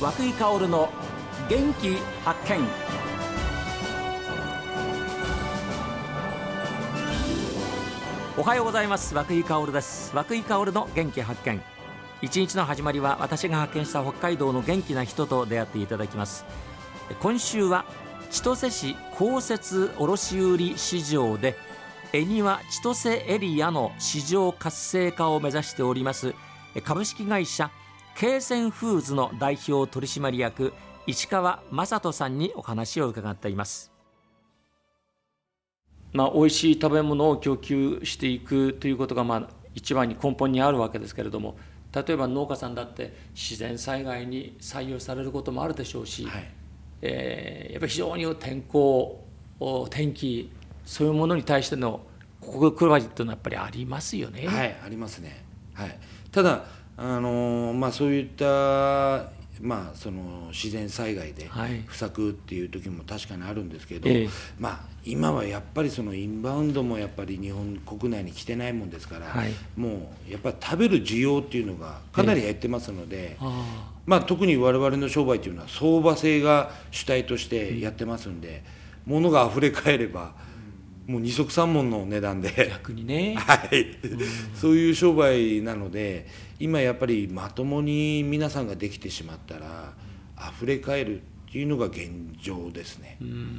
涌井薫の元気発見。おはようございます。涌井薫です。涌井薫の元気発見。一日の始まりは私が発見した北海道の元気な人と出会っていただきます。今週は千歳市公設卸売市場で恵庭千歳エリアの市場活性化を目指しております株式会社慶泉フーズの代表取締役市川正人さんにお話を伺っています。美味しい食べ物を供給していくということが一番に根本にあるわけですけれども、例えば農家さんだって自然災害に採用されることもあるでしょうし、やっぱり非常に天候天気そういうものに対しての心配りというのはやっぱりありますよね。 はい、ありますね。はい、ただそういったその自然災害で不作っていう時も確かにあるんですけど、今はやっぱりそのインバウンドもやっぱり日本国内に来てないもんですから、もうやっぱり食べる需要っていうのがかなり減ってますので、特に我々の商売っていうのは相場制が主体としてやってますんで、物があふれ返ればもう二足三文の値段で逆にね、 そういう商売なので、今やっぱりまともに皆さんができてしまったら溢れ返るっていうのが現状ですね。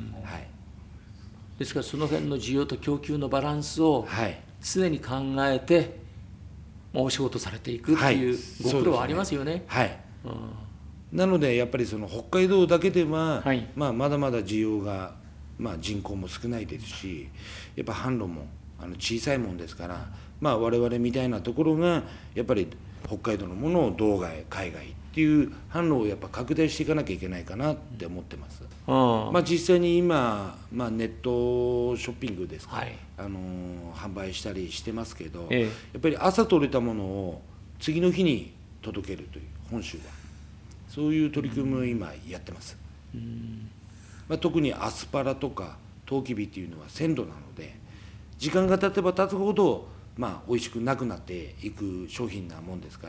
ですからその辺の需要と供給のバランスを常に考えてお仕事されていくっていうご苦労はありますよね。 なのでやっぱりその北海道だけでは、まだまだ需要が人口も少ないですし、やっぱ販路も小さいもんですから、我々みたいなところがやっぱり北海道のものを道外海外っていう販路をやっぱ拡大していかなきゃいけないかなって思ってます。実際に今、ネットショッピングですか、販売したりしてますけど、やっぱり朝取れたものを次の日に届けるという本州はそういう取り組みを今やってます。特にアスパラとかトウキビっていうのは鮮度なので、時間が経てば経つほど美味しくなくなっていく商品なもんですから、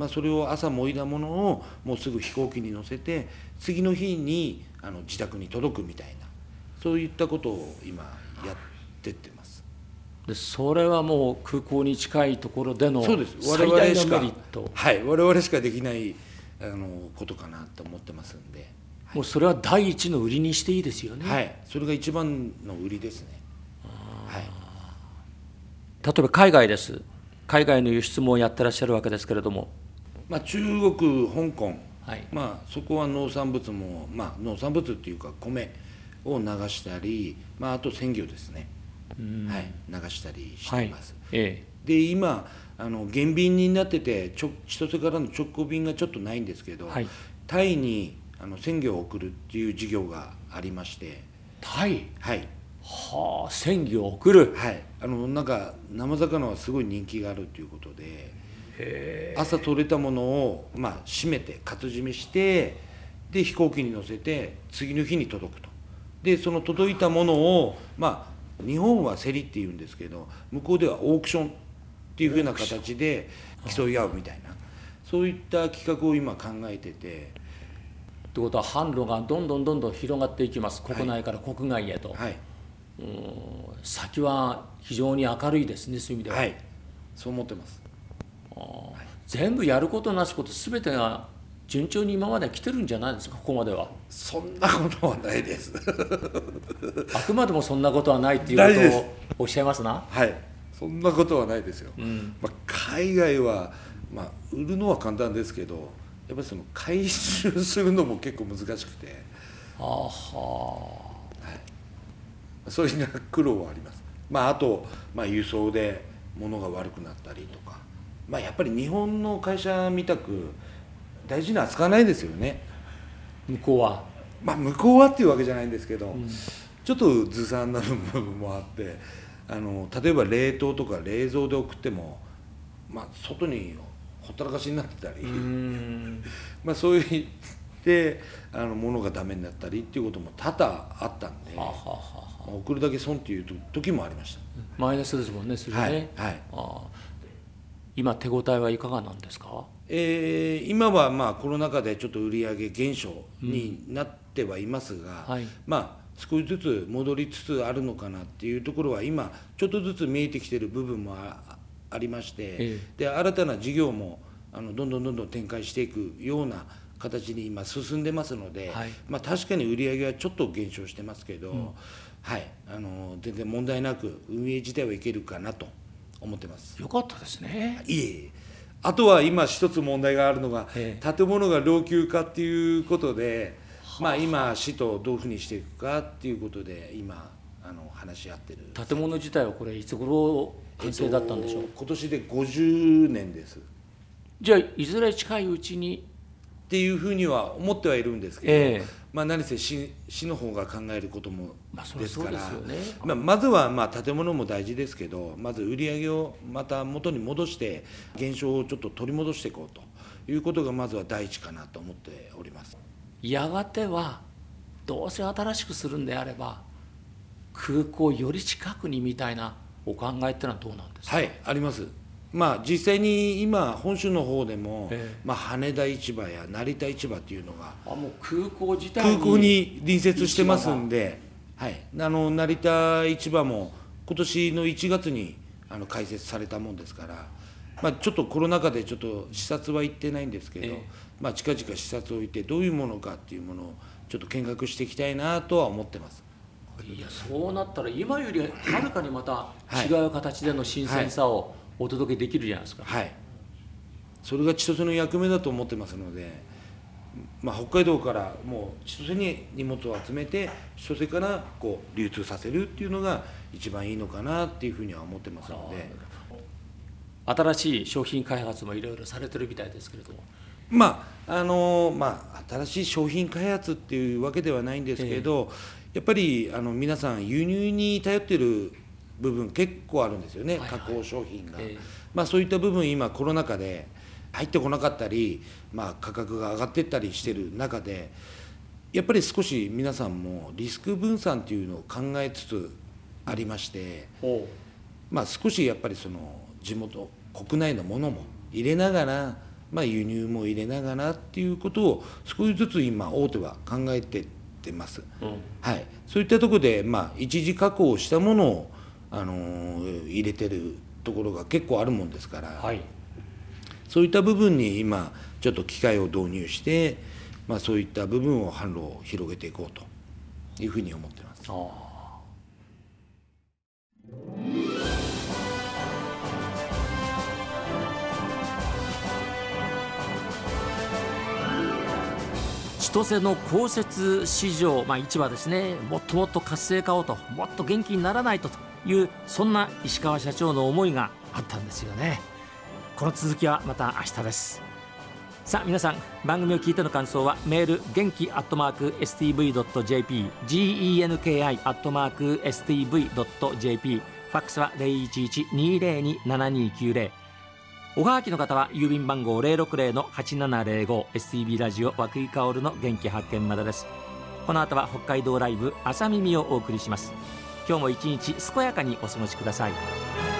それを朝もいだものをもうすぐ飛行機に乗せて次の日に自宅に届くみたいな、そういったことを今やってってます。 でそれはもう空港に近いところでのそうです。 最大のメリット。 我々しかできないことかなと思ってますんで、 もうそれは第一の売りにしていいですよね。 それが一番の売りですね。 例えば海外です。海外の輸出もやってらっしゃるわけですけれども、 中国、香港、そこは農産物も、農産物っていうか米を流したり、あと鮮魚ですね、流したりしています。で今減便になってて千歳からの直行便がちょっとないんですけど、タイに鮮魚を送るっていう事業がありまして。 タイ？鮮魚を送る。 なんか生魚はすごい人気があるということで、朝取れたものを締めて活締めして、で飛行機に乗せて次の日に届くと。でその届いたものを日本は競りっていうんですけど、向こうではオークションっていうふうな形で競い合うみたいな、そういった企画を今考えてて。 ということは販路がどんどん広がっていきます。国内から国外へと。先は非常に明るいですね。そういう意味では。 そう思ってます。 全部やることなすこと全てが順調に今まで来てるんじゃないですか。ここまでは。 そんなことはないです。 あくまでもそんなことはないっていうことをおっしゃいますな。 そんなことはないですよ。海外は売るのは簡単ですけど、やっぱりその回収するのも結構難しくて、そういう苦労はあります。あと、輸送で物が悪くなったりとか、やっぱり日本の会社みたく大事に扱わないですよね、 向こうは。 向こうはっていうわけじゃないんですけど、ちょっとずさんな部分もあって、例えば冷凍とか冷蔵で送っても、外にほったらかしになってたりそういうで物がダメになったりっていうことも多々あったんで、送るだけ損っていう時もありました。 マイナスですもんね、それね。 今手応えはいかがなんですか？ 今はまあコロナ禍でちょっと売上減少になってはいますが、はい、まあ少しずつ戻りつつあるのかなっていうところは今ちょっとずつ見えてきている部分もありまして、で新たな事業もどんどん展開していくような形に今進んでますので、はい、まあ、確かに売上はちょっと減少してますけど、はい、全然問題なく運営自体はいけるかなと思ってます。 よかったですね。 いえ、あとは今一つ問題があるのが、建物が老朽化っていうことで、まあ、今市とどういうふうにしていくかっていうことで今話し合ってる。 建物自体はこれいつ頃完成だったんでしょう？ 今年で50年です。 じゃあいずれ近いうちにっていうふうには思ってはいるんですけど、まあ、何せ市の方が考えることもですから、まずはまあ建物も大事ですけど、まず売り上げをまた元に戻して減少をちょっと取り戻していこうということがまずは第一かなと思っております。 やがてはどうせ新しくするんであれば空港より近くにみたいなお考えってのはどうなんですか？ はい、あります。まあ、実際に今本州の方でも、まあ、羽田市場や成田市場っていうのがもう空港自体空港に隣接してますんで、はい、成田市場も今年の1月に開設されたもんですから、まあ、ちょっとコロナ禍でちょっと視察は行ってないんですけど、まあ、近々視察を行ってどういうものかっていうものをちょっと見学していきたいなとは思ってます。 いや、そうなったら今よりはるかにまた違う形での新鮮さをお届けできるじゃないですか。 はい、それが千歳の役目だと思ってますので、まあ、北海道からもう千歳に荷物を集めて千歳からこう流通させるっていうのが一番いいのかなっていうふうには思ってますので、 新しい商品開発もいろいろされてるみたいですけれども、 まあ新しい商品開発っていうわけではないんですけど、やっぱり皆さん輸入に頼ってる部分結構あるんですよね、加工商品が。まあ、そういった部分今コロナ禍で入ってこなかったり、まあ、価格が上がっていったりしてる中で、やっぱり少し皆さんもリスク分散っていうのを考えつつありまして、まあ、少しやっぱりその地元国内のものも入れながら、まあ、輸入も入れながらっていうことを少しずつ今大手は考えてってます。はい、そういったところで、まあ、一次加工したものを入れてるところが結構あるもんですから、はい、そういった部分に今ちょっと機械を導入して、まあ、そういった部分を販路を広げていこうというふうに思ってます。 千歳の公設市場、市場ですね、もっともっと活性化をと、もっと元気にならないとという、そんな石川社長の思いがあったんですよね。この続きはまた明日です。さあ皆さん、番組を聞いての感想はメール元気@stv.jp、 genki@stv.jp、 ファックスは 011-202-7290、おはがきの方は郵便番号 060-8705 STB ラジオ和久井薫の元気発見までです。この後は北海道ライブ朝耳をお送りします。今日も一日健やかにお過ごしください。